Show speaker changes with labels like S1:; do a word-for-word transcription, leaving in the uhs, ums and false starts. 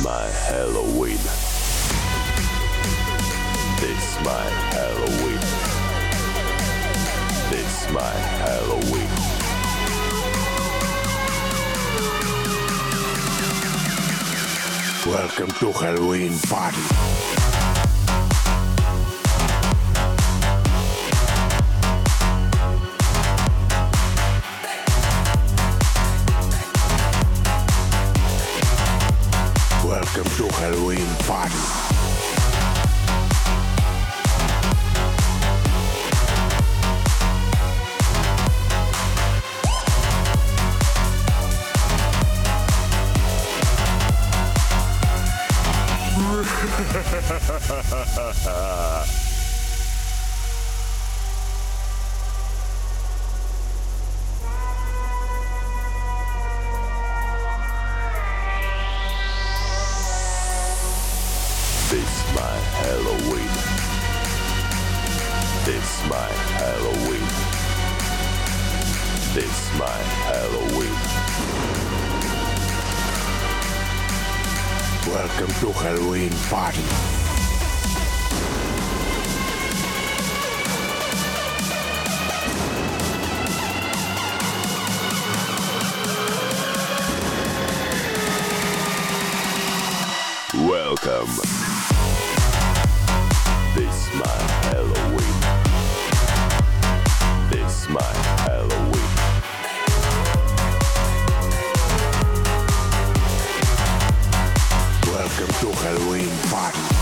S1: my Halloween. This my Halloween. This my Halloween.
S2: Welcome to Halloween party. Welcome to Halloween party.
S1: This my Halloween. This my Halloween. This my Halloween.
S2: Welcome to Halloween party.
S1: Welcome. This my Halloween. This my Halloween.
S2: Welcome to Halloween party.